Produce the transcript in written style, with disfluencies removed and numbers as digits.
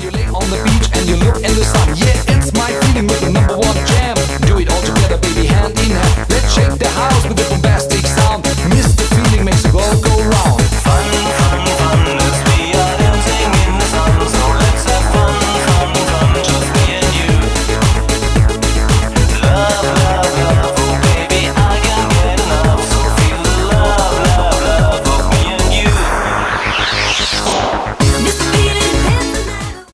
you lay on the beach and you look at